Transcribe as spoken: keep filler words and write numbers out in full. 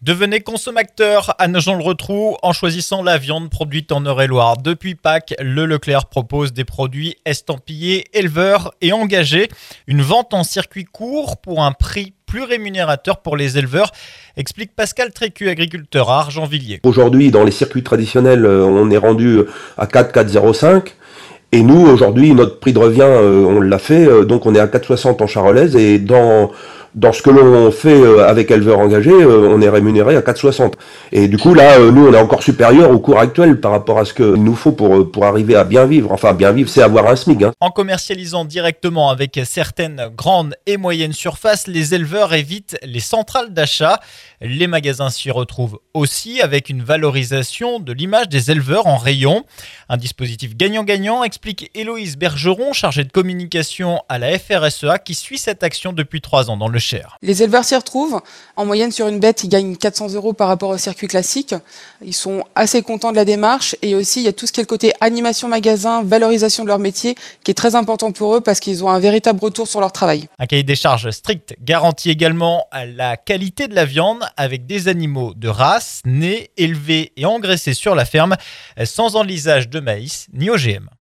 Devenez consommateur à Nogent-le-Rotrou en choisissant la viande produite en Eure-et-Loire. Depuis Pâques, le Leclerc propose des produits estampillés, éleveurs et engagés. Une vente en circuit court pour un prix plus rémunérateur pour les éleveurs, explique Pascal Trécu, agriculteur à Argenvilliers. Aujourd'hui, dans les circuits traditionnels, on est rendu à quatre, quatre zéro cinq. Et nous, aujourd'hui, notre prix de revient, on l'a fait, donc on est à quatre soixante en charolaise. Et dans... Dans ce que l'on fait avec éleveurs engagés, on est rémunéré à quatre soixante. Et du coup, là, nous, on est encore supérieur au cours actuel par rapport à ce qu'il nous faut pour, pour arriver à bien vivre. Enfin, bien vivre, c'est avoir un SMIC. Hein. En commercialisant directement avec certaines grandes et moyennes surfaces, les éleveurs évitent les centrales d'achat. Les magasins s'y retrouvent aussi avec une valorisation de l'image des éleveurs en rayon. Un dispositif gagnant-gagnant, explique Héloïse Bergeron, chargée de communication à la F R S E A, qui suit cette action depuis trois ans dans le Cher. Les éleveurs s'y retrouvent. En moyenne, sur une bête, ils gagnent quatre cents euros par rapport au circuit classique. Ils sont assez contents de la démarche. Et aussi, il y a tout ce qui est le côté animation magasin, valorisation de leur métier, qui est très important pour eux parce qu'ils ont un véritable retour sur leur travail. Un cahier des charges strict garantit également la qualité de la viande avec des animaux de race, nés, élevés et engraissés sur la ferme, sans enlisage de maïs ni O G M.